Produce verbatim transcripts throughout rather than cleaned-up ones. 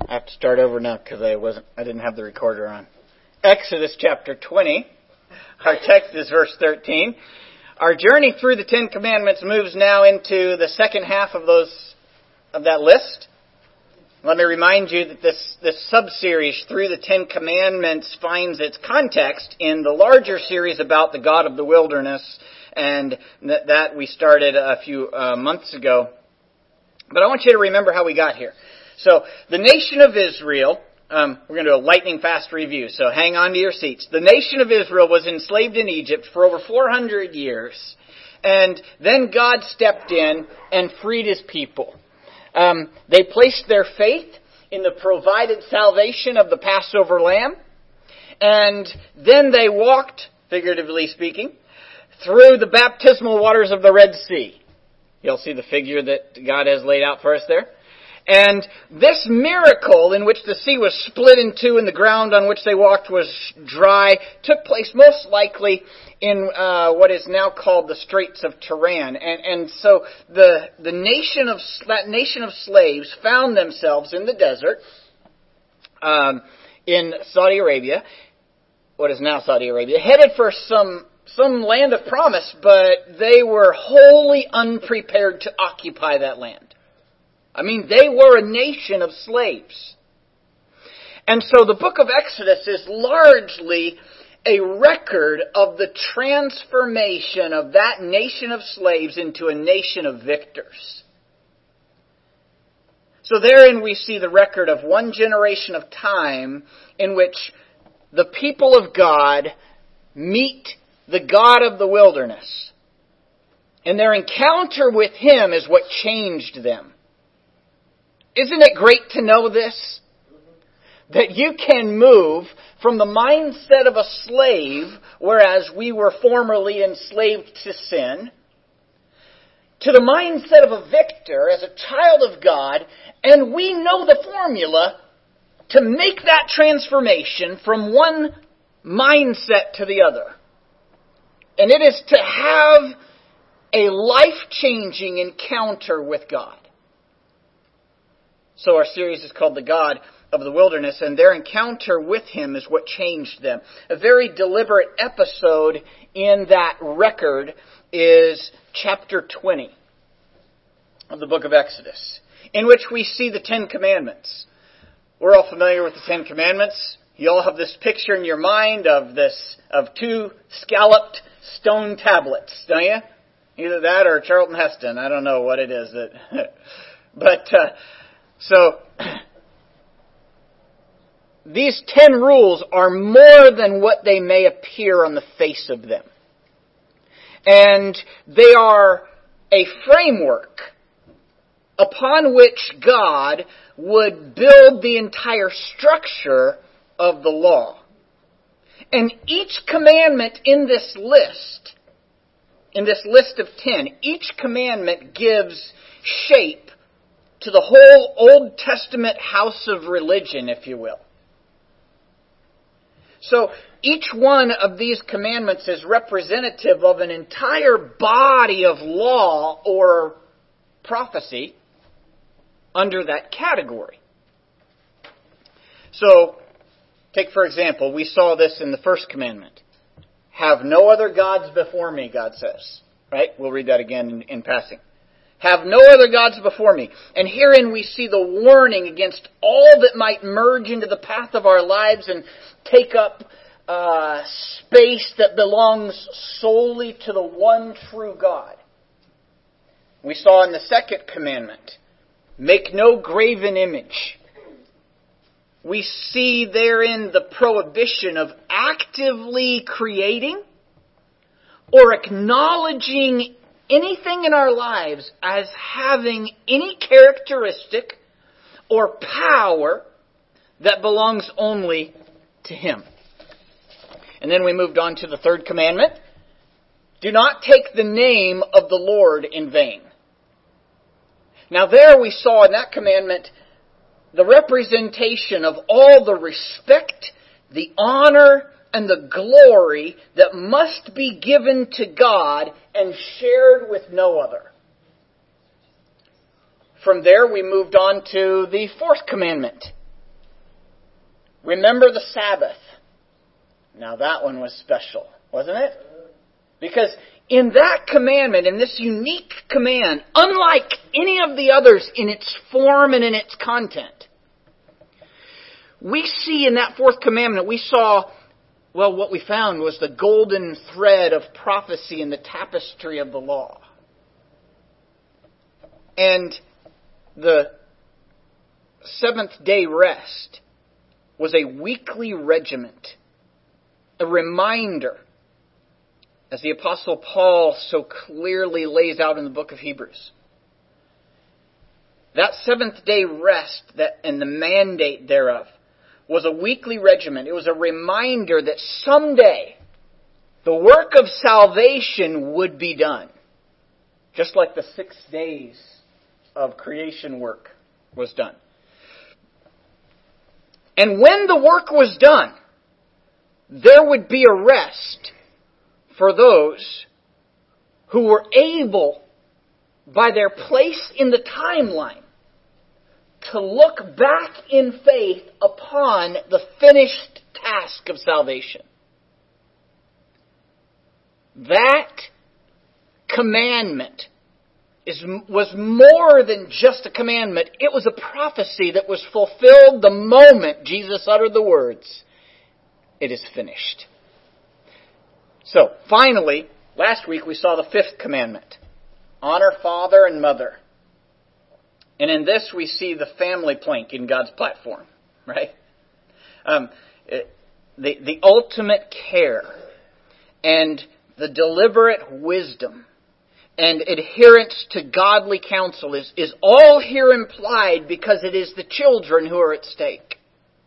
I have to start over now because I wasn't. I didn't have the recorder on. Exodus chapter twenty. Our text is verse thirteen. Our journey through the Ten Commandments moves now into the second half of those of that list. Let me remind you that this this sub-series through the Ten Commandments finds its context in the larger series about the God of the wilderness, and that, that we started a few uh, months ago. But I want you to remember how we got here. So, the nation of Israel, um, we're going to do a lightning fast review, so hang on to your seats. The nation of Israel was enslaved in Egypt for over four hundred years, and then God stepped in and freed His people. Um, they placed their faith in the provided salvation of the Passover lamb, and then they walked, figuratively speaking, through the baptismal waters of the Red Sea. You'll see the figure that God has laid out for us there. And this miracle in which the sea was split in two and the ground on which they walked was dry took place most likely in uh, what is now called the Straits of Tiran. And, and so the the nation of that nation of slaves found themselves in the desert um, in Saudi Arabia, what is now Saudi Arabia, headed for some some land of promise, but they were wholly unprepared to occupy that land. I mean, they were a nation of slaves. And so the book of Exodus is largely a record of the transformation of that nation of slaves into a nation of victors. So therein we see the record of one generation of time in which the people of God meet the God of the wilderness. And their encounter with Him is what changed them. Isn't it great to know this? That you can move from the mindset of a slave, whereas we were formerly enslaved to sin, to the mindset of a victor as a child of God, and we know the formula to make that transformation from one mindset to the other. And it is to have a life-changing encounter with God. So our series is called The God of the Wilderness, and their encounter with Him is what changed them. A very deliberate episode in that record is chapter twenty of the book of Exodus, in which we see the Ten Commandments. We're all familiar with the Ten Commandments. You all have this picture in your mind of this of two scalloped stone tablets, don't you? Either that or Charlton Heston. I don't know what it is. That, but... Uh, So, these ten rules are more than what they may appear on the face of them. And they are a framework upon which God would build the entire structure of the law. And each commandment in this list, in this list of ten, each commandment gives shape to the whole Old Testament house of religion, if you will. So each one of these commandments is representative of an entire body of law or prophecy under that category. So, take for example, we saw this in the first commandment. Have no other gods before me, God says. Right? We'll read that again in, in passing. Have no other gods before me. And herein we see the warning against all that might merge into the path of our lives and take up uh, space that belongs solely to the one true God. We saw in the second commandment, make no graven image. We see therein the prohibition of actively creating or acknowledging anything in our lives as having any characteristic or power that belongs only to Him. And then we moved on to the third commandment. Do not take the name of the Lord in vain. Now there we saw in that commandment the representation of all the respect, the honor, and the glory that must be given to God and shared with no other. From there we moved on to the fourth commandment. remember the Sabbath. Now that one was special, wasn't it? Because in that commandment, in this unique command, unlike any of the others in its form and in its content, we see in that fourth commandment, we saw, well, what we found was the golden thread of prophecy in the tapestry of the law. And the seventh day rest was a weekly regiment, a reminder, as the Apostle Paul so clearly lays out in the book of Hebrews. That seventh day rest that and the mandate thereof was a weekly regiment. It was a reminder that someday the work of salvation would be done. Just like the six days of creation work was done. And when the work was done, there would be a rest for those who were able, by their place in the timeline, to look back in faith upon the finished task of salvation. That commandment is, was more than just a commandment. It was a prophecy that was fulfilled the moment Jesus uttered the words, "It is finished." So, finally, last week we saw the fifth commandment. Honor father and mother. And in this we see the family plank in God's platform, right? Um, it, the, the ultimate care and the deliberate wisdom and adherence to godly counsel is, is all here implied because it is the children who are at stake.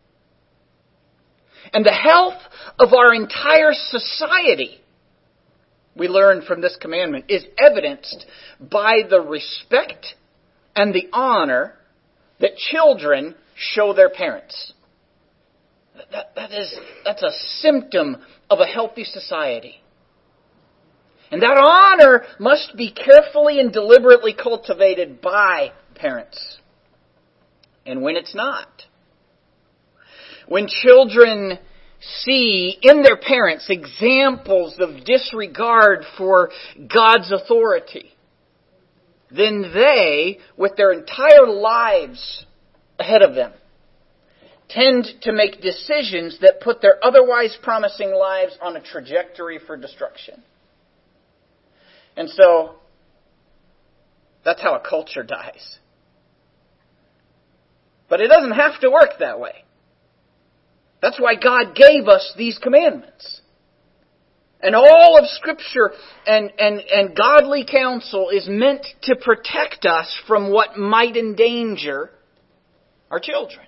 And the health of our entire society, we learn from this commandment, is evidenced by the respect and the honor that children show their parents. That, that is, that's a symptom of a healthy society. And that honor must be carefully and deliberately cultivated by parents. And when it's not, when children see in their parents examples of disregard for God's authority, then they, with their entire lives ahead of them, tend to make decisions that put their otherwise promising lives on a trajectory for destruction. And so, that's how a culture dies. But it doesn't have to work that way. That's why God gave us these commandments. And all of Scripture and, and, and godly counsel is meant to protect us from what might endanger our children.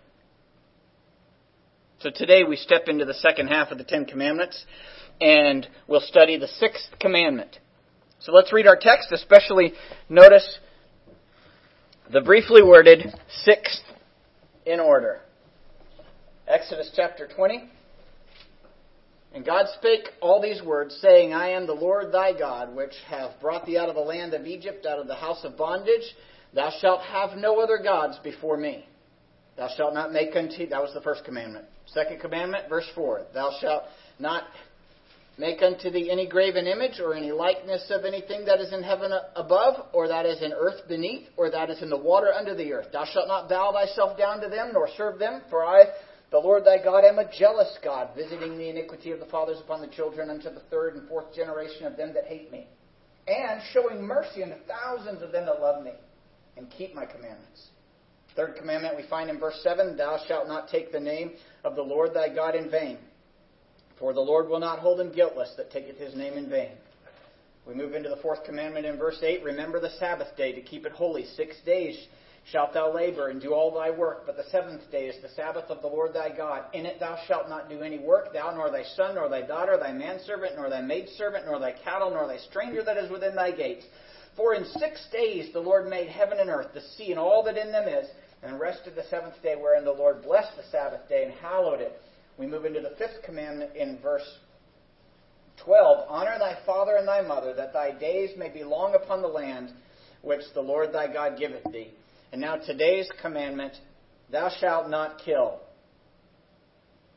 So today we step into the second half of the Ten Commandments, and we'll study the sixth commandment. So let's read our text, especially notice the briefly worded sixth in order. Exodus chapter twenty. And God spake all these words, saying, I am the Lord thy God, which have brought thee out of the land of Egypt, out of the house of bondage. Thou shalt have no other gods before me. Thou shalt not make unto... That was the first commandment. Second commandment, verse four. Thou shalt not make unto thee any graven image, or any likeness of anything that is in heaven above, or that is in earth beneath, or that is in the water under the earth. Thou shalt not bow thyself down to them, nor serve them, for I... The Lord thy God am a jealous God, visiting the iniquity of the fathers upon the children unto the third and fourth generation of them that hate me, and showing mercy unto thousands of them that love me, and keep my commandments. Third commandment we find in verse seven, Thou shalt not take the name of the Lord thy God in vain, for the Lord will not hold him guiltless that taketh his name in vain. We move into the fourth commandment in verse eight, Remember the Sabbath day to keep it holy. Six days shalt thou labor and do all thy work, but the seventh day is the Sabbath of the Lord thy God. In it thou shalt not do any work, thou nor thy son, nor thy daughter, thy manservant, nor thy maidservant, nor thy cattle, nor thy stranger that is within thy gates. For in six days the Lord made heaven and earth, the sea, and all that in them is, and rested the seventh day, wherein the Lord blessed the Sabbath day and hallowed it. We move into the fifth commandment in verse twelve. Honor thy father and thy mother, that thy days may be long upon the land which the Lord thy God giveth thee. And now today's commandment, thou shalt not kill.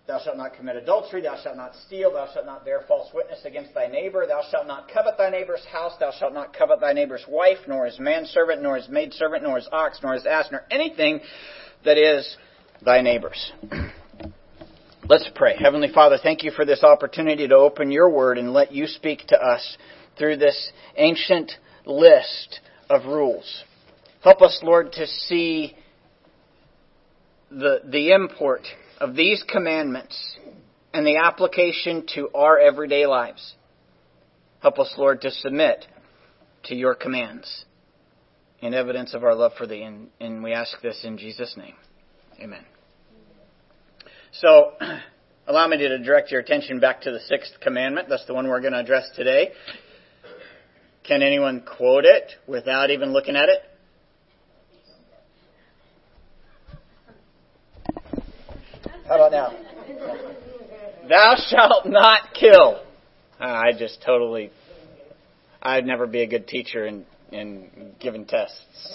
Thou shalt not commit adultery. Thou shalt not steal. Thou shalt not bear false witness against thy neighbor. Thou shalt not covet thy neighbor's house. Thou shalt not covet thy neighbor's wife, nor his manservant, nor his maidservant, nor his ox, nor his ass, nor anything that is thy neighbor's. Let's pray. Heavenly Father, thank you for this opportunity to open your word and let you speak to us through this ancient list of rules. Help us, Lord, to see the, the import of these commandments and the application to our everyday lives. Help us, Lord, to submit to your commands in evidence of our love for thee. And, and we ask this in Jesus' name. Amen. So, allow me to direct your attention back to the sixth commandment. That's the one we're going to address today. Can anyone quote it without even looking at it? How about now? Thou shalt not kill. Uh, I just totally, I'd never be a good teacher in, in giving tests.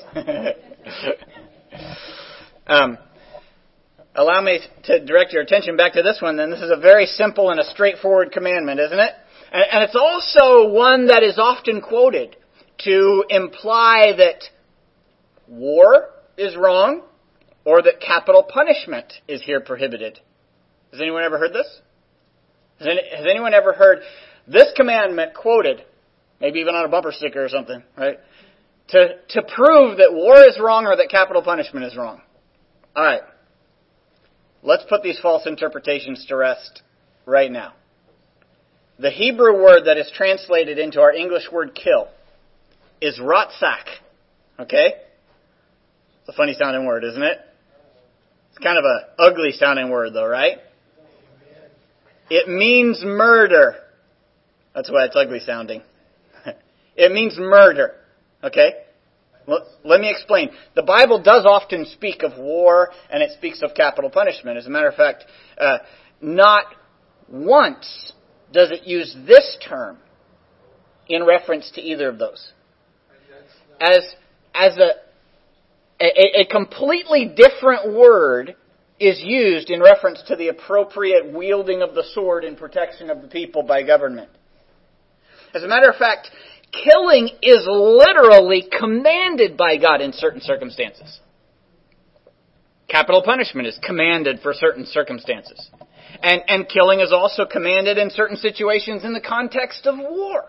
um, allow me to direct your attention back to this one then. This is a very simple and a straightforward commandment, isn't it? And, and it's also one that is often quoted to imply that war is wrong, or that capital punishment is here prohibited. Has anyone ever heard this? Has, any, has anyone ever heard this commandment quoted, maybe even on a bumper sticker or something, right? To, to prove that war is wrong or that capital punishment is wrong. All right. Let's put these false interpretations to rest right now. The Hebrew word that is translated into our English word kill is ratzak. Okay? It's a funny sounding word, isn't it? It's kind of a ugly sounding word though, right? It means murder. That's why it's ugly sounding. It means murder. Okay? Well, let me explain. The Bible does often speak of war and it speaks of capital punishment. As a matter of fact, uh, not once does it use this term in reference to either of those. As, as a A, a completely different word is used in reference to the appropriate wielding of the sword in protection of the people by government. As a matter of fact, killing is literally commanded by God in certain circumstances. Capital punishment is commanded for certain circumstances. And, and killing is also commanded in certain situations in the context of war.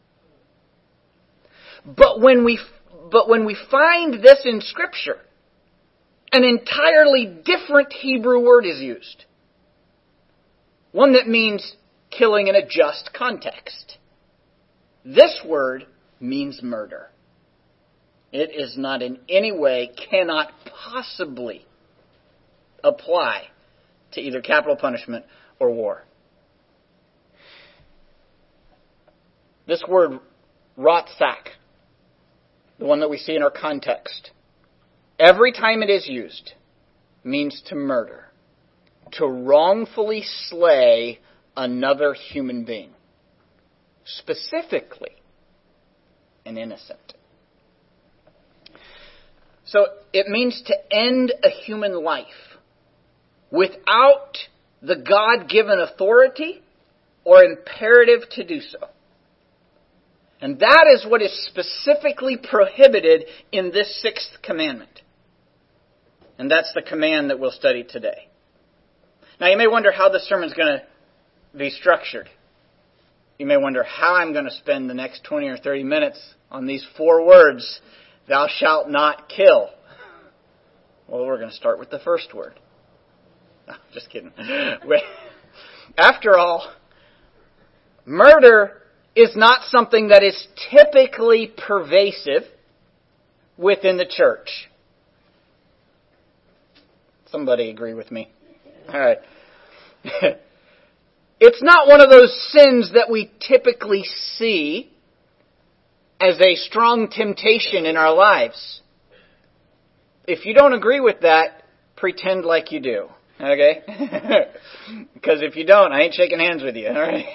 But when we But when we find this in Scripture, an entirely different Hebrew word is used. One that means killing in a just context. This word means murder. It is not in any way, cannot possibly apply to either capital punishment or war. This word, ratzak, the one that we see in our context, every time it is used, means to murder, to wrongfully slay another human being, specifically an innocent. So it means to end a human life without the God-given authority or imperative to do so. And that is what is specifically prohibited in this sixth commandment. And that's the command that we'll study today. Now you may wonder how this sermon is going to be structured. You may wonder how I'm going to spend the next twenty or thirty minutes on these four words, thou shalt not kill. Well, we're going to start with the first word. No, just kidding. After all, murder is not something that is typically pervasive within the church. Somebody agree with me? All right. It's not one of those sins that we typically see as a strong temptation in our lives. If you don't agree with that, pretend like you do. Okay? Because if you don't, I ain't shaking hands with you. All right?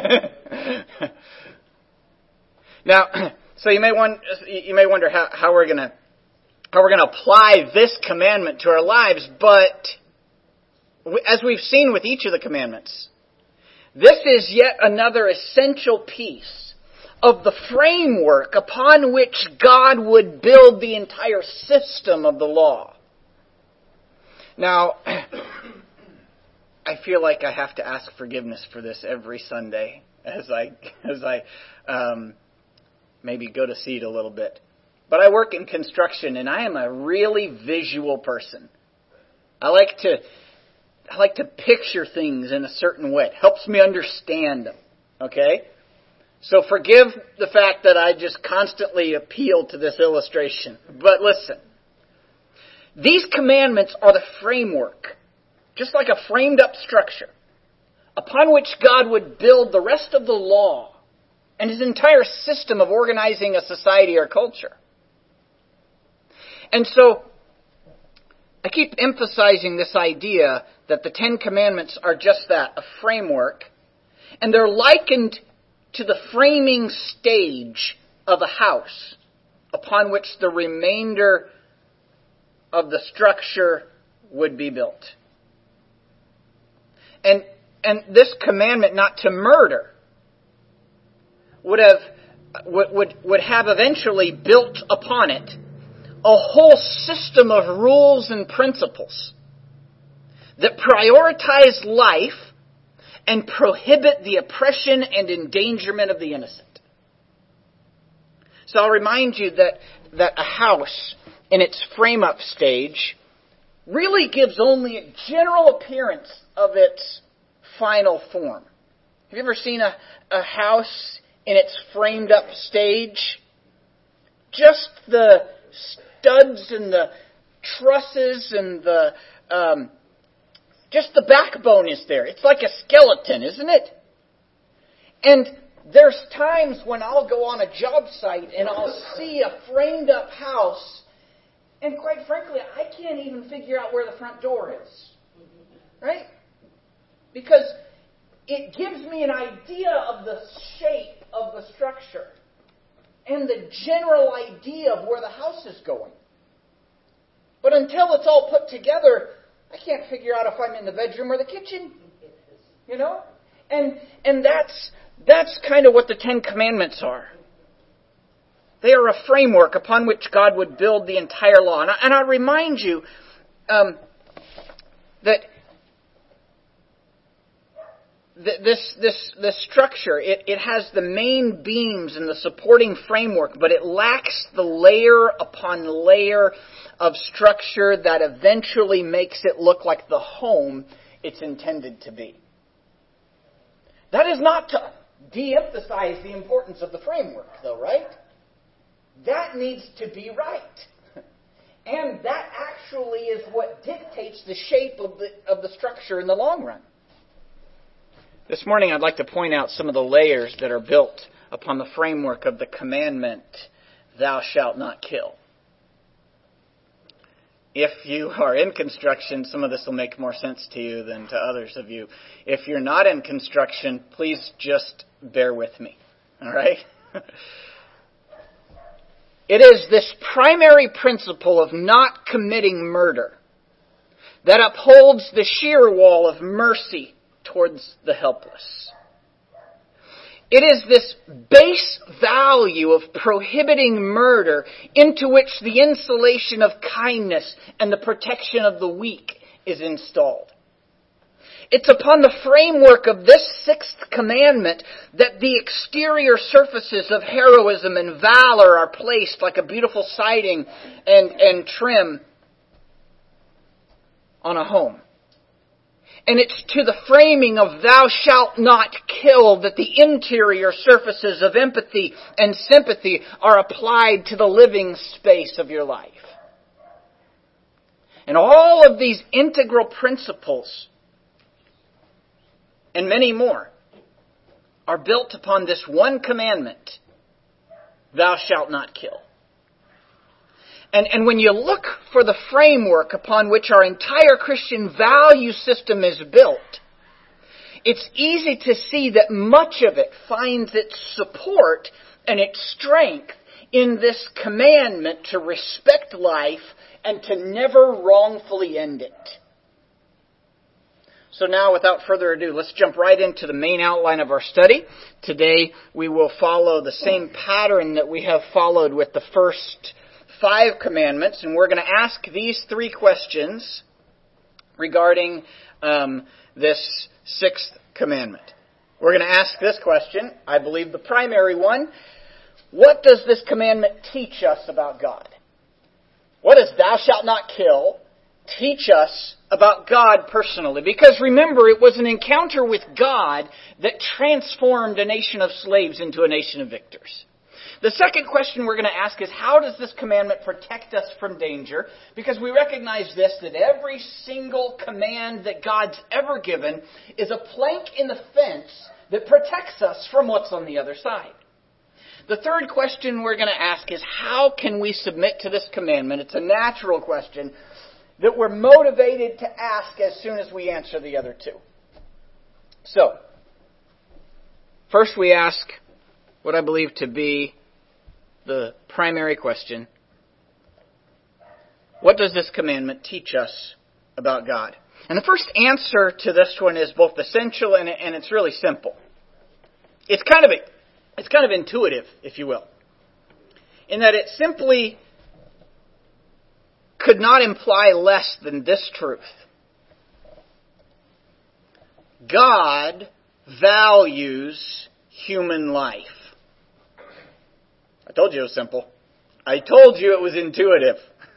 Now, so you may wonder, you may wonder how, how we're gonna how we're gonna apply this commandment to our lives, but as we've seen with each of the commandments, this is yet another essential piece of the framework upon which God would build the entire system of the law. Now, I feel like I have to ask forgiveness for this every Sunday as I as I um, maybe go to seed a little bit. But I work in construction, and I am a really visual person. I like to I like to picture things in a certain way. It helps me understand them. Okay? So forgive the fact that I just constantly appeal to this illustration. But listen. These commandments are the framework, just like a framed up structure, upon which God would build the rest of the law and His entire system of organizing a society or culture. And so, I keep emphasizing this idea that the Ten Commandments are just that, a framework, and they're likened to the framing stage of a house upon which the remainder of the structure would be built. And and this commandment not to murder would have would would, would have eventually built upon it a whole system of rules and principles that prioritize life and prohibit the oppression and endangerment of the innocent. So I'll remind you that, that a house in its frame-up stage really gives only a general appearance of its final form. Have you ever seen a, a house in its framed-up stage? Just the studs and the trusses and the um, just the backbone is there. It's like a skeleton, isn't it? And there's times when I'll go on a job site and I'll see a framed up house, and quite frankly, I can't even figure out where the front door is. Right? Because it gives me an idea of the shape of the structure and the general idea of where the house is going. But until it's all put together, I can't figure out if I'm in the bedroom or the kitchen. You know? And and that's that's kind of what the Ten Commandments are. They are a framework upon which God would build the entire law. And I, and I remind you um, that This this this structure, it, it has the main beams and the supporting framework, but it lacks the layer upon layer of structure that eventually makes it look like the home it's intended to be. That is not to de-emphasize the importance of the framework, though, right? That needs to be right. And that actually is what dictates the shape of the of the structure in the long run. This morning I'd like to point out some of the layers that are built upon the framework of the commandment, thou shalt not kill. If you are in construction, some of this will make more sense to you than to others of you. If you're not in construction, please just bear with me. All right? It is this primary principle of not committing murder that upholds the sheer wall of mercy towards the helpless. It is this base value of prohibiting murder into which the insulation of kindness and the protection of the weak is installed. It's upon the framework of this sixth commandment that the exterior surfaces of heroism and valor are placed like a beautiful siding and, and trim on a home. And it's to the framing of thou shalt not kill that the interior surfaces of empathy and sympathy are applied to the living space of your life. And all of these integral principles, and many more, are built upon this one commandment, thou shalt not kill. And, and when you look for the framework upon which our entire Christian value system is built, it's easy to see that much of it finds its support and its strength in this commandment to respect life and to never wrongfully end it. So now, without further ado, let's jump right into the main outline of our study. Today, we will follow the same pattern that we have followed with the first five commandments, and we're going to ask these three questions regarding um, this sixth commandment. We're going to ask this question, I believe the primary one. What does this commandment teach us about God? What does thou shalt not kill teach us about God personally? Because remember, it was an encounter with God that transformed a nation of slaves into a nation of victors. The second question we're going to ask is, how does this commandment protect us from danger? Because we recognize this, that every single command that God's ever given is a plank in the fence that protects us from what's on the other side. The third question we're going to ask is, how can we submit to this commandment? It's a natural question that we're motivated to ask as soon as we answer the other two. So, first we ask what I believe to be the primary question. What does this commandment teach us about God? And the first answer to this one is both essential and, and it's really simple. It's kind of a, it's kind of intuitive, if you will, in that it simply could not imply less than this truth. God values human life. I told you it was simple. I told you it was intuitive.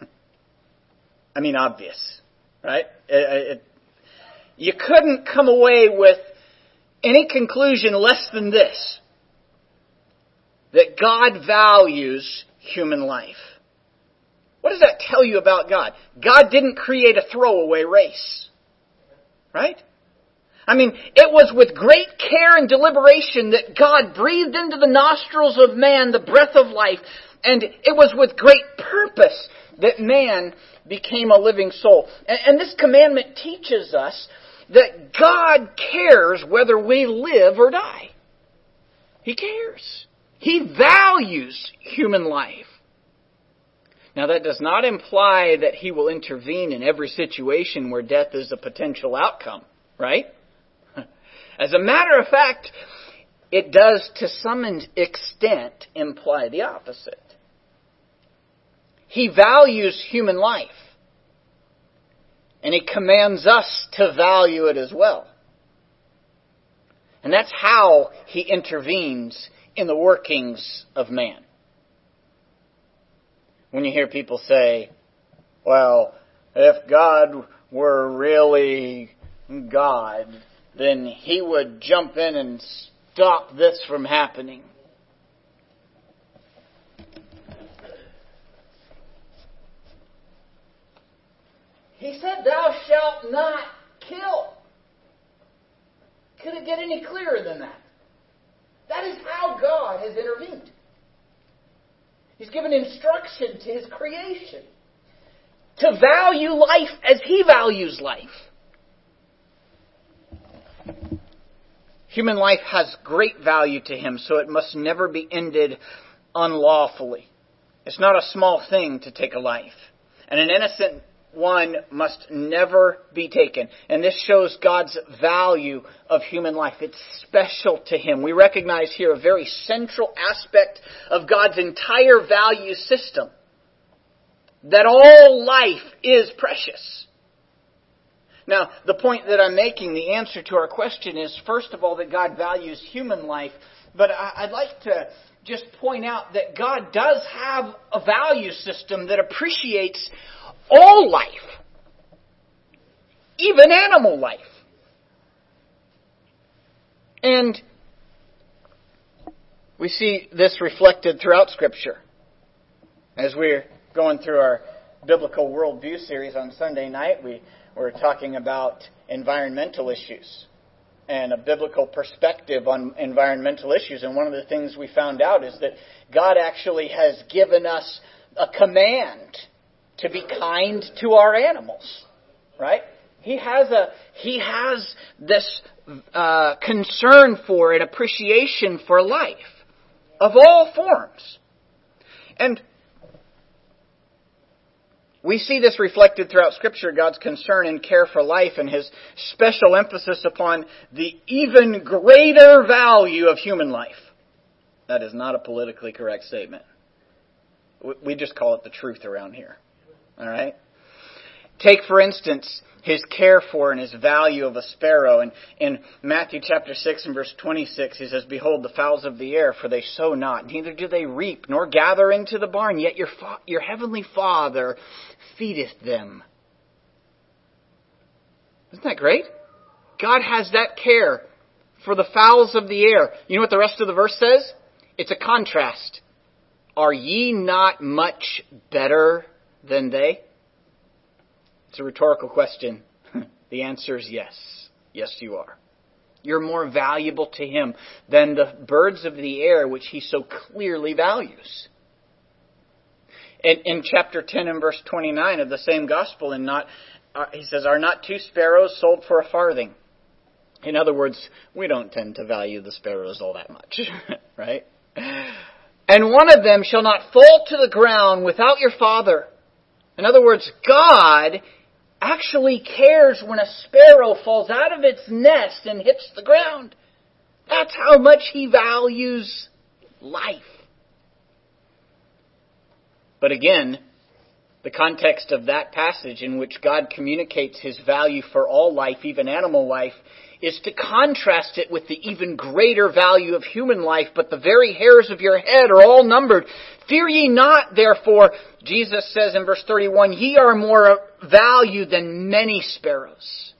I mean, obvious, right? It, it, you couldn't come away with any conclusion less than this, that God values human life. What does that tell you about God? God didn't create a throwaway race, right? I mean, it was with great care and deliberation that God breathed into the nostrils of man the breath of life, and it was with great purpose that man became a living soul. And, and this commandment teaches us that God cares whether we live or die. He cares. He values human life. Now, that does not imply that He will intervene in every situation where death is a potential outcome, right? As a matter of fact, it does to some extent imply the opposite. He values human life, and He commands us to value it as well. And that's how He intervenes in the workings of man. When you hear people say, well, if God were really God, then He would jump in and stop this from happening. He said, thou shalt not kill. Could it get any clearer than that? That is how God has intervened. He's given instruction to His creation to value life as He values life. Human life has great value to Him, so it must never be ended unlawfully. It's not a small thing to take a life. And an innocent one must never be taken. And this shows God's value of human life. It's special to Him. We recognize here a very central aspect of God's entire value system. That all life is precious. Now, the point that I'm making, the answer to our question is, first of all, that God values human life. But I'd like to just point out that God does have a value system that appreciates all life, even animal life. And we see this reflected throughout Scripture. As we're going through our Biblical Worldview series on Sunday night, we were talking about environmental issues and a biblical perspective on environmental issues. And one of the things we found out is that God actually has given us a command to be kind to our animals, right? He has a he has this uh, concern for and appreciation for life of all forms. And We see this reflected throughout Scripture, God's concern and care for life and His special emphasis upon the even greater value of human life. That is not a politically correct statement. We just call it the truth around here. All right? Take, for instance, His care for and His value of a sparrow. And in Matthew chapter six and verse twenty-six, He says, "Behold, the fowls of the air, for they sow not, neither do they reap, nor gather into the barn, yet your fa- your heavenly Father feedeth them." Isn't that great? God has that care for the fowls of the air. You know what the rest of the verse says? It's a contrast. "Are ye not much better than they?" It's a rhetorical question. The answer is yes. Yes, you are. You're more valuable to Him than the birds of the air, which He so clearly values. In, in chapter ten and verse twenty-nine of the same gospel, and not, uh, He says, "Are not two sparrows sold for a farthing?" In other words, we don't tend to value the sparrows all that much, right? "And one of them shall not fall to the ground without your Father." In other words, God actually cares when a sparrow falls out of its nest and hits the ground. That's how much He values life. But again, the context of that passage in which God communicates His value for all life, even animal life, is to contrast it with the even greater value of human life. "But the very hairs of your head are all numbered. Fear ye not, therefore," Jesus says in verse thirty-one, "ye are more value than many sparrows."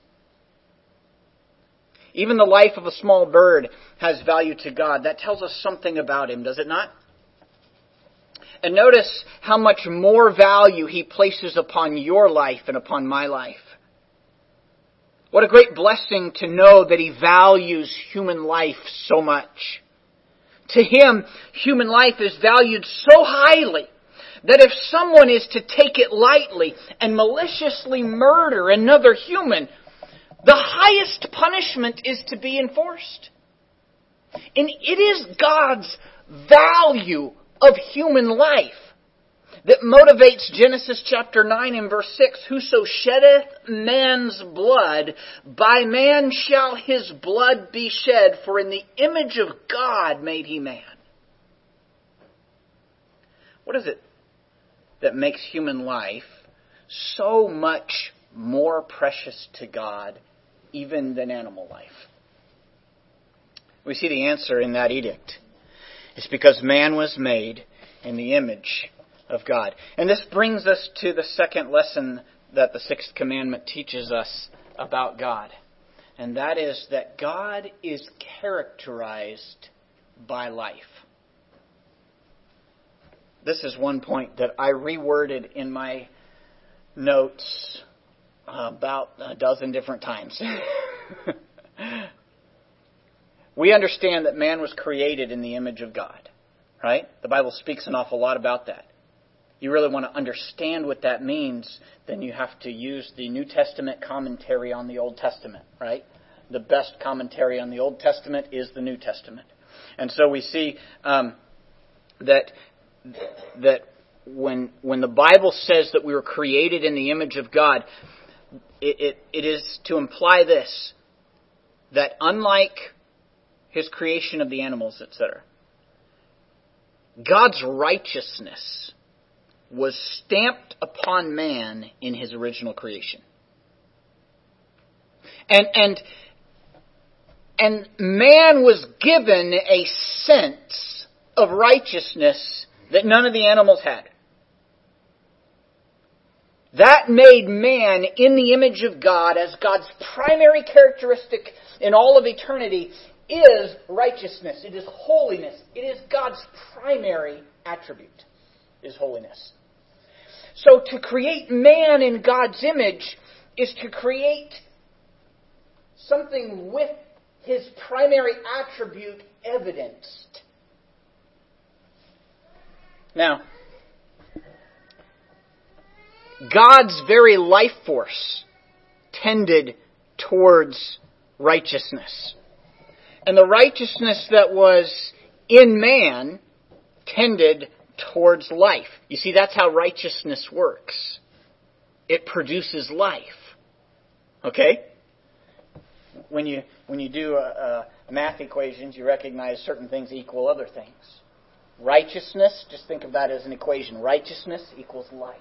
Even the life of a small bird has value to God. That tells us something about Him, does it not? And notice how much more value He places upon your life and upon my life. What a great blessing to know that He values human life so much. To Him, human life is valued so highly that if someone is to take it lightly and maliciously murder another human, the highest punishment is to be enforced. And it is God's value of human life that motivates Genesis chapter nine and verse six. "Whoso sheddeth man's blood, by man shall his blood be shed, for in the image of God made He man." What is it that makes human life so much more precious to God even than animal life? We see the answer in that edict. It's because man was made in the image of God. And this brings us to the second lesson that the sixth commandment teaches us about God. And that is that God is characterized by life. This is one point that I reworded in my notes about a dozen different times. We understand that man was created in the image of God, right? The Bible speaks an awful lot about that. You really want to understand what that means, then you have to use the New Testament commentary on the Old Testament, right? The best commentary on the Old Testament is the New Testament. And so we see um, that that when when the Bible says that we were created in the image of God, it, it, it is to imply this, that unlike His creation of the animals, et cetera, God's righteousness was stamped upon man in His original creation. And and and man was given a sense of righteousness that none of the animals had. That made man in the image of God, as God's primary characteristic in all of eternity, is righteousness. It is holiness. It is God's primary attribute, is holiness. So to create man in God's image is to create something with His primary attribute evidenced. Now, God's very life force tended towards righteousness. And the righteousness that was in man tended towards life. You see, that's how righteousness works. it produces life. Okay? When you when you do uh, uh, math equations, you recognize certain things equal other things. Righteousness, just think of that as an equation. Righteousness equals life.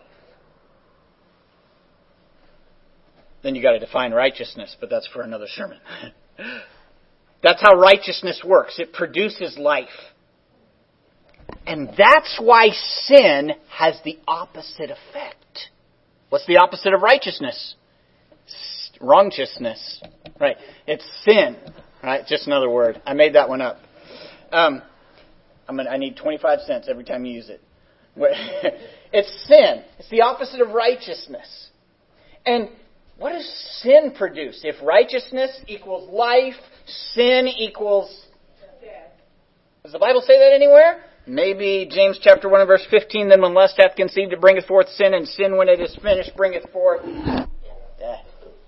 Then you got to define righteousness, but that's for another sermon. That's how righteousness works. It produces life. And that's why sin has the opposite effect. What's the opposite of righteousness? Wrongiousness. Right. It's sin. Right. Just another word. I made that one up. Um, I'm gonna, I need twenty-five cents every time you use it. It's sin. It's the opposite of righteousness. And what does sin produce? If righteousness equals life, sin equals death. Does the Bible say that anywhere? Maybe James chapter one and verse fifteen, then when lust hath conceived, it bringeth forth sin, and sin when it is finished bringeth forth death.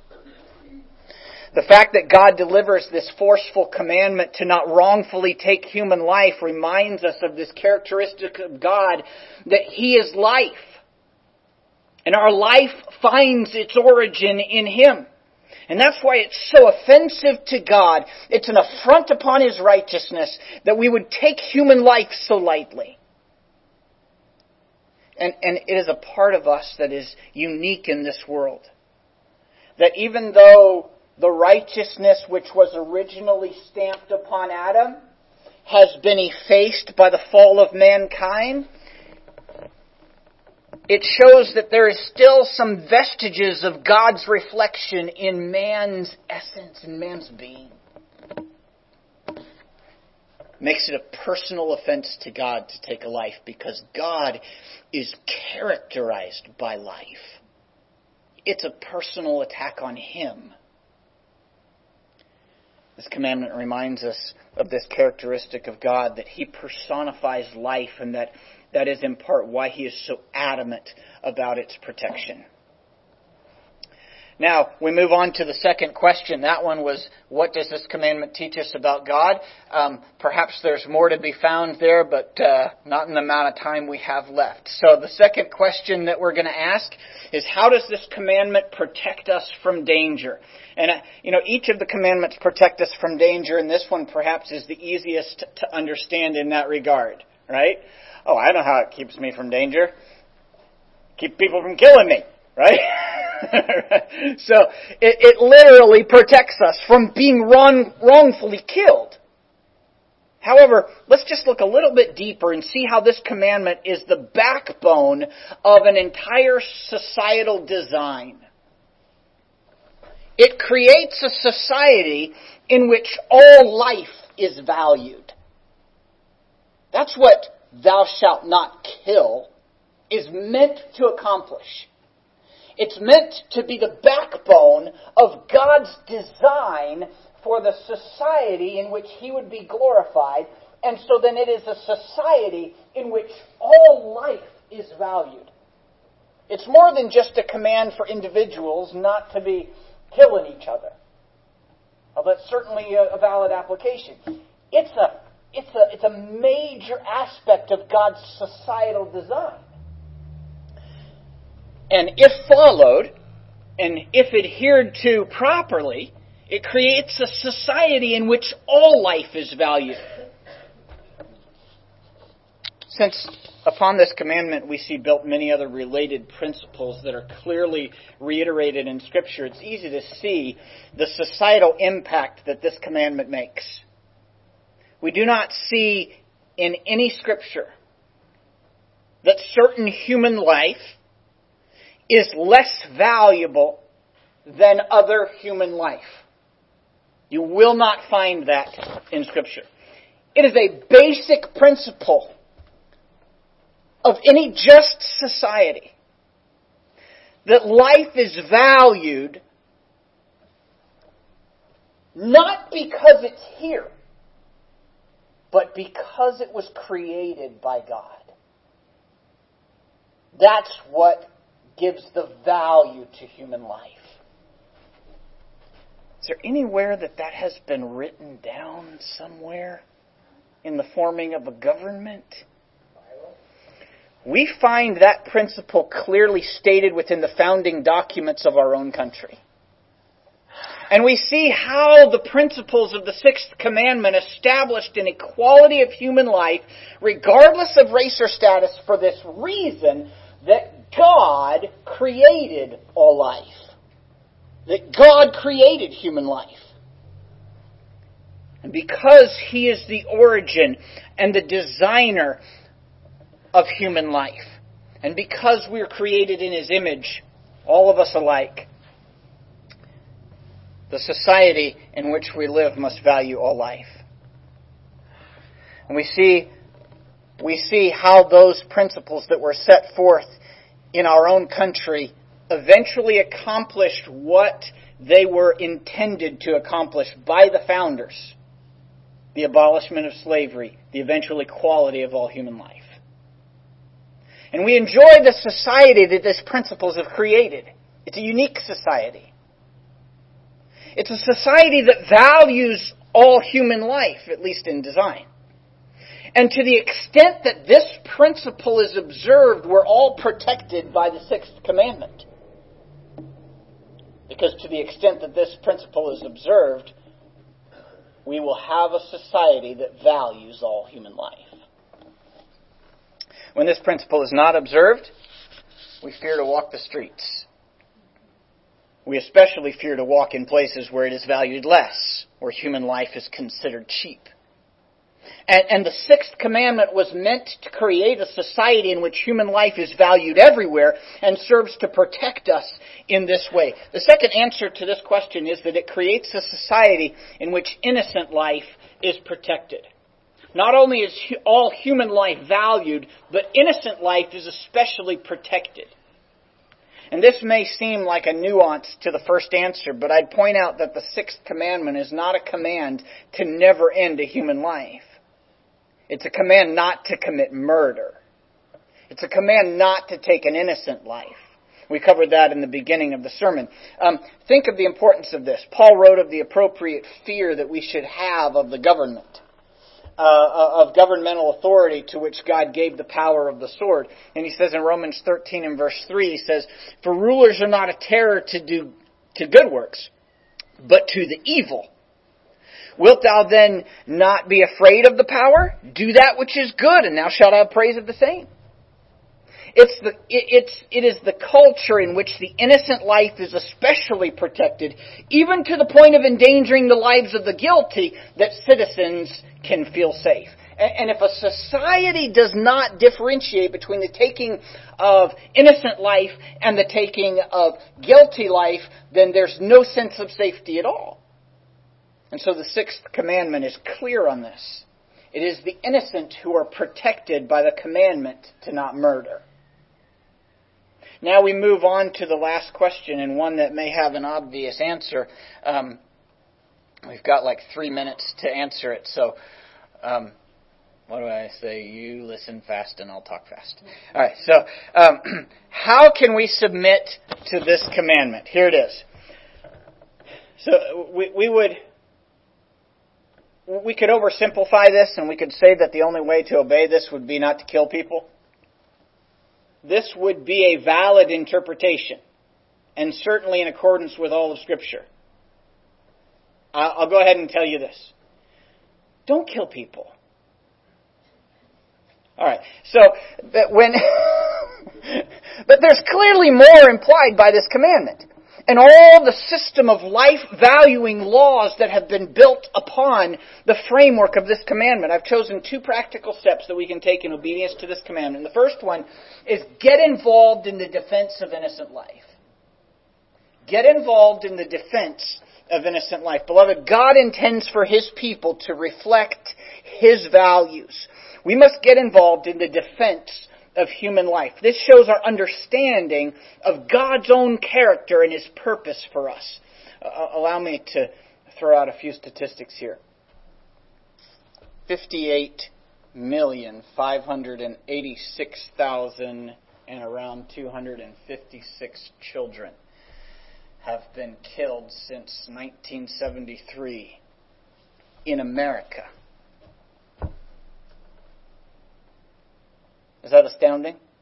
The fact that God delivers this forceful commandment to not wrongfully take human life reminds us of this characteristic of God, that He is life. And our life finds its origin in Him. And that's why it's so offensive to God. It's an affront upon His righteousness that we would take human life so lightly. And, and it is a part of us that is unique in this world. That even though the righteousness which was originally stamped upon Adam has been effaced by the fall of mankind, it shows that there is still some vestiges of God's reflection in man's essence, in man's being. Makes it a personal offense to God to take a life, because God is characterized by life. It's a personal attack on Him. This commandment reminds us of this characteristic of God, that He personifies life, and that that is in part why He is so adamant about its protection. Now, we move on to the second question. That one was, what does this commandment teach us about God? Um, perhaps there's more to be found there, but uh, not in the amount of time we have left. So the second question that we're going to ask is, how does this commandment protect us from danger? And, uh, you know, each of the commandments protect us from danger, and this one perhaps is the easiest to understand in that regard, right? Oh, I know how it keeps me from danger. Keep people from killing me, right? So it, it literally protects us from being wrong, wrongfully killed. However, let's just look a little bit deeper and see how this commandment is the backbone of an entire societal design. It creates a society in which all life is valued. That's what "thou shalt not kill" is meant to accomplish. It's meant to be the backbone of God's design for the society in which He would be glorified. And so then it is a society in which all life is valued. It's more than just a command for individuals not to be killing each other. Well, that's certainly a, a valid application. It's a It's a, it's a major aspect of God's societal design. And if followed, and if adhered to properly, it creates a society in which all life is valued. Since upon this commandment we see built many other related principles that are clearly reiterated in Scripture, it's easy to see the societal impact that this commandment makes. We do not see in any Scripture that certain human life is less valuable than other human life. You will not find that in Scripture. It is a basic principle of any just society that life is valued not because it's here, but because it was created by God. That's what gives the value to human life. Is there anywhere that that has been written down somewhere in the forming of a government? we find that principle clearly stated within the founding documents of our own country. And we see how the principles of the Sixth Commandment established an equality of human life, regardless of race or status, for this reason that God created all life. That God created human life. And because He is the origin and the designer of human life, and because we are created in His image, all of us alike, the society in which we live must value all life. And we see, we see how those principles that were set forth in our own country eventually accomplished what they were intended to accomplish by the founders. The abolishment of slavery, the eventual equality of all human life. And we enjoy the society that these principles have created. It's a unique society. It's a society that values all human life, at least in design. And to the extent that this principle is observed, we're all protected by the Sixth Commandment. Because to the extent that this principle is observed, we will have a society that values all human life. When this principle is not observed, we fear to walk the streets. We especially fear to walk in places where it is valued less, where human life is considered cheap. And, and the Sixth Commandment was meant to create a society in which human life is valued everywhere and serves to protect us in this way. The second answer to this question is that it creates a society in which innocent life is protected. Not only is all human life valued, but innocent life is especially protected. And this may seem like a nuance to the first answer, but I'd point out that the Sixth Commandment is not a command to never end a human life. It's a command not to commit murder. It's a command not to take an innocent life. We covered that in the beginning of the sermon. Um, think of the importance of this. Paul wrote of the appropriate fear that we should have of the government. Uh, of governmental authority to which God gave the power of the sword. And he says in Romans thirteen and verse three, he says, "For rulers are not a terror to do to good works, but to the evil. Wilt thou then not be afraid of the power? Do that which is good, and thou shalt have praise of the same." It's the, it, it's, it is the culture in which the innocent life is especially protected, even to the point of endangering the lives of the guilty, that citizens can feel safe. And, and if a society does not differentiate between the taking of innocent life and the taking of guilty life, then there's no sense of safety at all. And so the Sixth Commandment is clear on this. It is the innocent who are protected by the commandment to not murder. Now we move on to the last question, and one that may have an obvious answer. Um, we've got like three minutes to answer it, so um, what do I say? You listen fast and I'll talk fast. All right, so um, how can we submit to this commandment? Here it is. So we, we would... We could oversimplify this, and we could say that the only way to obey this would be not to kill people. This would be a valid interpretation, and certainly in accordance with all of Scripture. I'll go ahead and tell you this. Don't kill people. All right, so that when, but there's clearly more implied by this commandment. And all the system of life-valuing laws that have been built upon the framework of this commandment. I've chosen two practical steps that we can take in obedience to this commandment. The first one is get involved in the defense of innocent life. Get involved in the defense of innocent life. Beloved, God intends for His people to reflect His values. We must get involved in the defense of human life. This shows our understanding of God's own character and His purpose for us. Uh, allow me to throw out a few statistics here. fifty-eight million five hundred eighty-six thousand and around two hundred fifty-six children have been killed since nineteen seventy-three in America. Is that astounding?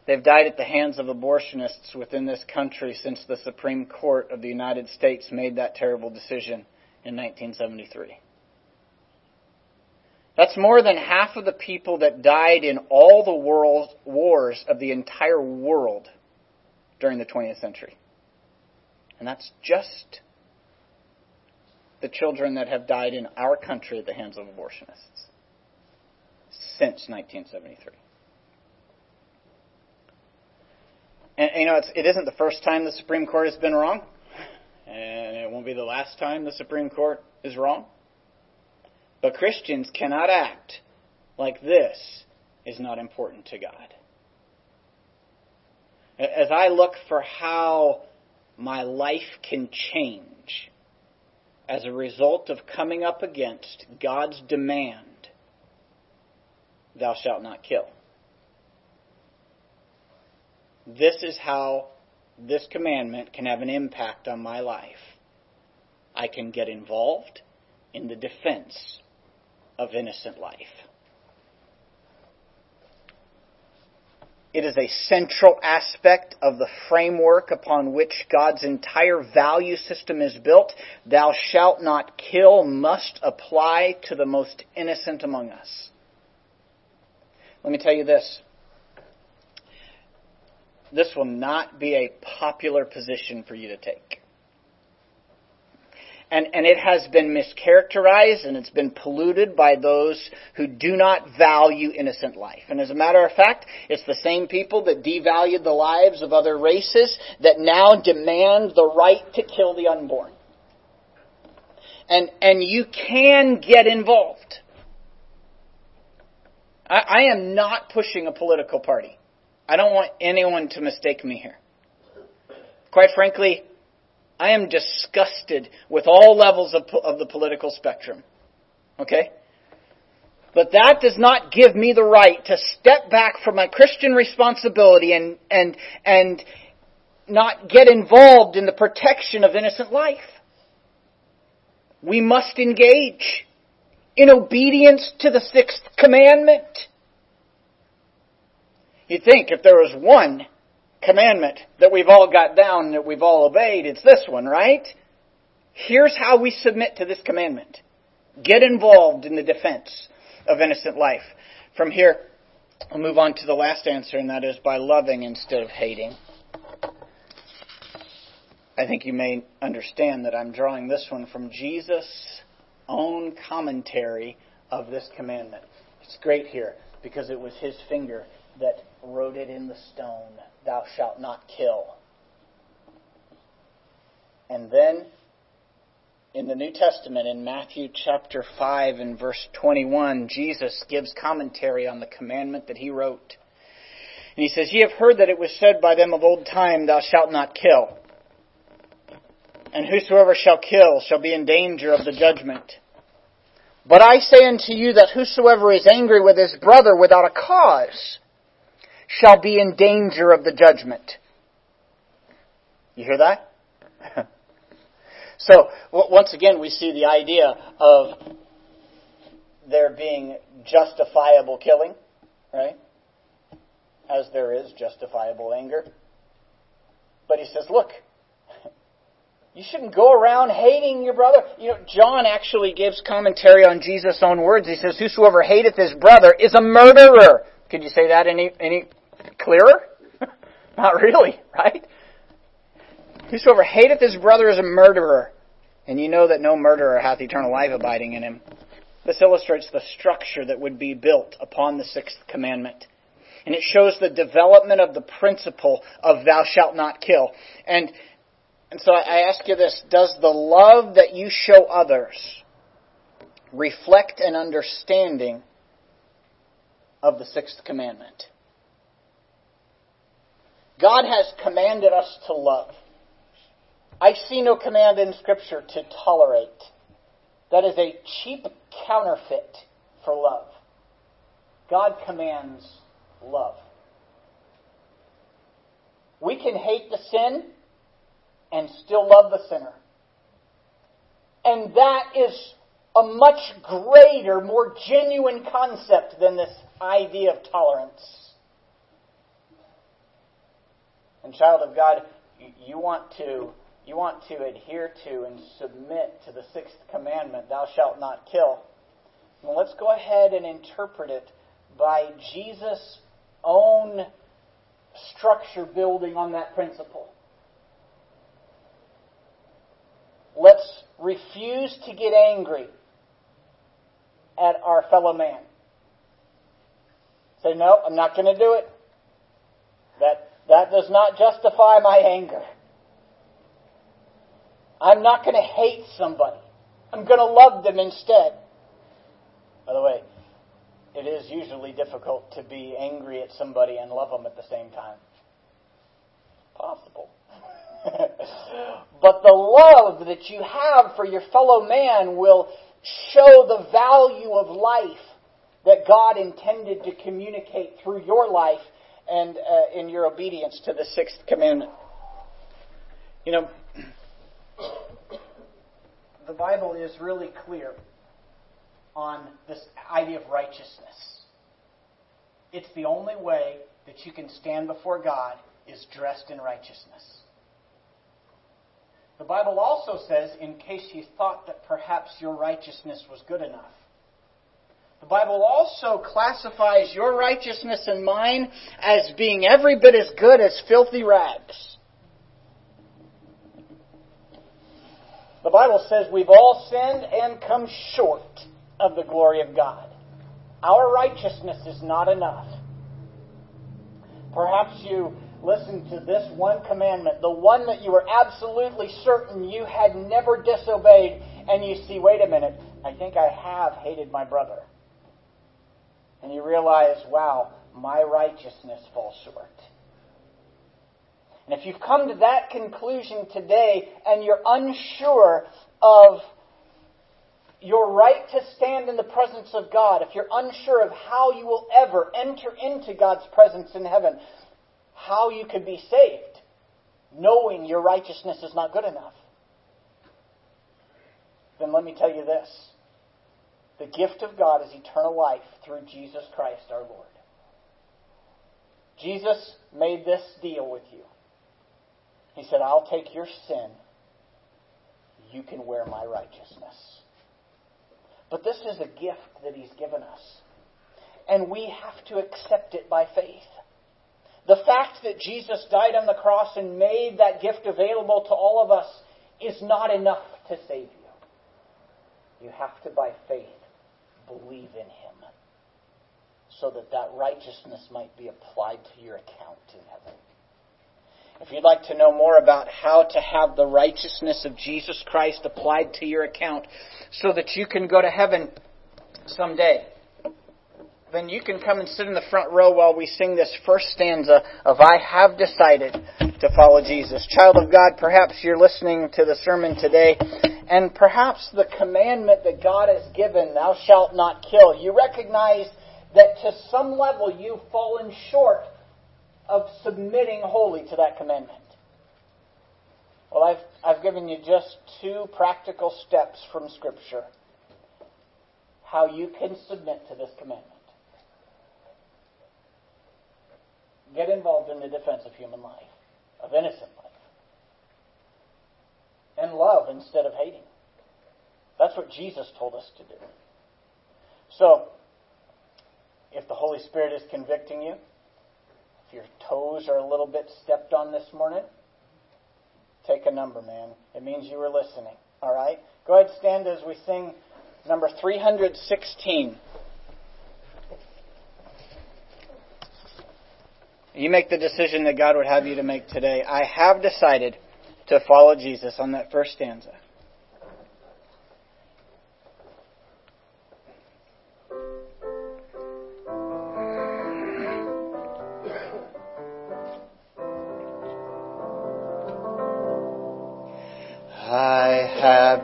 They've died at the hands of abortionists within this country since the Supreme Court of the United States made that terrible decision in nineteen seventy-three. That's more than half of the people that died in all the world wars of the entire world during the twentieth century. And that's just the children that have died in our country at the hands of abortionists since nineteen seventy-three. And, you know, it's, it isn't the first time the Supreme Court has been wrong. And it won't be the last time the Supreme Court is wrong. But Christians cannot act like this is not important to God. As I look for how my life can change as a result of coming up against God's demand, thou shalt not kill. This is how this commandment can have an impact on my life. I can get involved in the defense of innocent life. It is a central aspect of the framework upon which God's entire value system is built. Thou shalt not kill must apply to the most innocent among us. Let me tell you this. This will not be a popular position for you to take. And, and it has been mischaracterized and it's been polluted by those who do not value innocent life. And as a matter of fact, it's the same people that devalued the lives of other races that now demand the right to kill the unborn. And, and you can get involved. I, I am not pushing a political party. I don't want anyone to mistake me here. Quite frankly, I am disgusted with all levels of, of the political spectrum. Okay? But that does not give me the right to step back from my Christian responsibility and, and, and not get involved in the protection of innocent life. We must engage in obedience to the sixth commandment. You'd think if there was one commandment that we've all got down, that we've all obeyed, it's this one, right? Here's how we submit to this commandment. Get involved in the defense of innocent life. From here, I'll move on to the last answer, and that is by loving instead of hating. I think you may understand that I'm drawing this one from Jesus' own commentary of this commandment. It's great here because it was his finger that wrote it in the stone, thou shalt not kill. And then, in the New Testament, in Matthew chapter five and verse twenty-one, Jesus gives commentary on the commandment that he wrote. And he says, Ye have heard that it was said by them of old time, thou shalt not kill. And whosoever shall kill shall be in danger of the judgment. But I say unto you that whosoever is angry with his brother without a cause shall be in danger of the judgment. You hear that? So, once again, we see the idea of there being justifiable killing, right? As there is justifiable anger. But he says, look, you shouldn't go around hating your brother. You know, John actually gives commentary on Jesus' own words. He says, whosoever hateth his brother is a murderer. Could you say that any any clearer? Not really, right? Whosoever hateth his brother is a murderer. And you know that no murderer hath eternal life abiding in him. This illustrates the structure that would be built upon the sixth commandment. And it shows the development of the principle of thou shalt not kill. And, and so I ask you this, does the love that you show others reflect an understanding of the sixth commandment? God has commanded us to love. I see no command in Scripture to tolerate. That is a cheap counterfeit for love. God commands love. We can hate the sin and still love the sinner. And that is a much greater, more genuine concept than this idea of tolerance. And child of God, you want to you want to adhere to and submit to the sixth commandment, thou shalt not kill. Well, let's go ahead and interpret it by Jesus' own structure building on that principle. Let's refuse to get angry at our fellow man. Say, no, I'm not going to do it. That, that does not justify my anger. I'm not going to hate somebody. I'm going to love them instead. By the way, it is usually difficult to be angry at somebody and love them at the same time. Possible. But the love that you have for your fellow man will show the value of life that God intended to communicate through your life and uh, in your obedience to the sixth commandment. You know, the Bible is really clear on this idea of righteousness. It's the only way that you can stand before God is dressed in righteousness. The Bible also says, in case you thought that perhaps your righteousness was good enough, the Bible also classifies your righteousness and mine as being every bit as good as filthy rags. The Bible says we've all sinned and come short of the glory of God. Our righteousness is not enough. Perhaps you listen to this one commandment, the one that you were absolutely certain you had never disobeyed, and you see, wait a minute, I think I have hated my brother. And you realize, wow, my righteousness falls short. And if you've come to that conclusion today and you're unsure of your right to stand in the presence of God, if you're unsure of how you will ever enter into God's presence in heaven, how you could be saved, knowing your righteousness is not good enough, then let me tell you this. The gift of God is eternal life through Jesus Christ our Lord. Jesus made this deal with you. He said, I'll take your sin. You can wear my righteousness. But this is a gift that He's given us. And we have to accept it by faith. The fact that Jesus died on the cross and made that gift available to all of us is not enough to save you. You have to, by faith, believe in Him so that that righteousness might be applied to your account in heaven. If you'd like to know more about how to have the righteousness of Jesus Christ applied to your account so that you can go to heaven someday, then you can come and sit in the front row while we sing this first stanza of I Have Decided to Follow Jesus. Child of God, perhaps you're listening to the sermon today, and perhaps the commandment that God has given, thou shalt not kill, you recognize that to some level you've fallen short of submitting wholly to that commandment. Well, I've, I've given you just two practical steps from Scripture how you can submit to this commandment. Get involved in the defense of human life, of innocent life. And love instead of hating. That's what Jesus told us to do. So, if the Holy Spirit is convicting you, if your toes are a little bit stepped on this morning, take a number, man. It means you were listening. All right? Go ahead, stand as we sing number three hundred sixteen. You make the decision that God would have you to make today. I have decided to follow Jesus on that first stanza. I have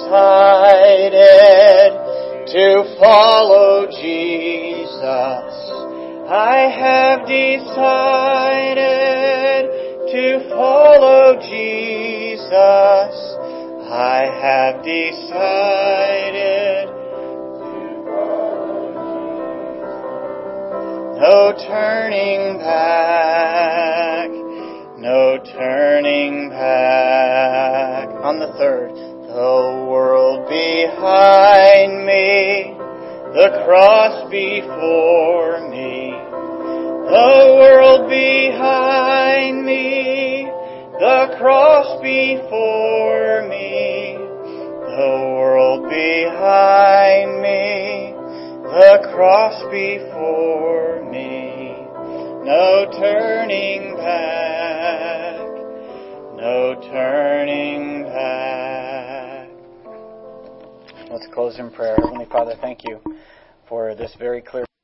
decided to follow Jesus. I have decided to follow Jesus. I have decided to follow Jesus. No turning back, no no turning back. On the third, the world behind me, the cross before me. The world behind me, the cross before me. The world behind me, the cross before me. No turning back, no turning back. Let's close in prayer. Heavenly Father, thank you for this very clear